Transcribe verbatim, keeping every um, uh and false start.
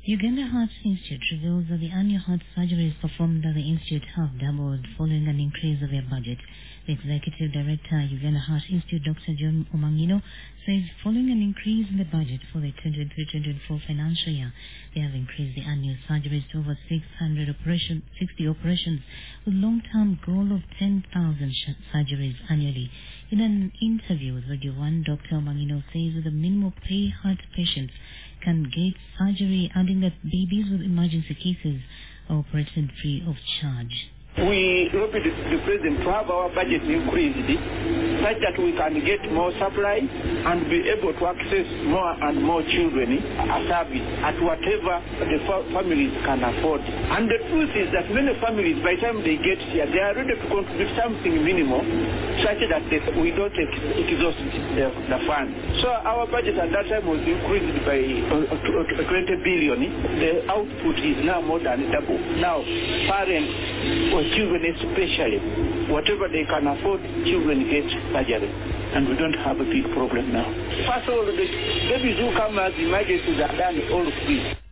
Uganda Heart Institute reveals that the annual heart surgeries performed at the institute have doubled following an increase of their budget. The Executive Director, Uganda Heart Institute, Doctor John Omangino, says following an increase in the budget for the twenty twenty-three twenty-four financial year, they have increased the annual surgeries to over six hundred operation, sixty operations with long-term goal of ten thousand surgeries annually. In an interview with Radio one, Doctor Omangino says that the minimum pay heart patients can get surgery, adding that babies with emergency cases are operated free of charge. We lobbied the President to have our budget increased such that we can get more supply and be able to access more and more children a service at whatever the fa- families can afford. And the truth is that many families, by the time they get here, they are ready to contribute something minimal such that they, we don't ex- exhaust the, the fund. So our budget at that time was increased by uh, twenty billion. The output is now more than double. Now, parents, children especially, whatever they can afford, children get surgery. And we don't have a big problem now. First of all, the babies who come as emergencies are done all free.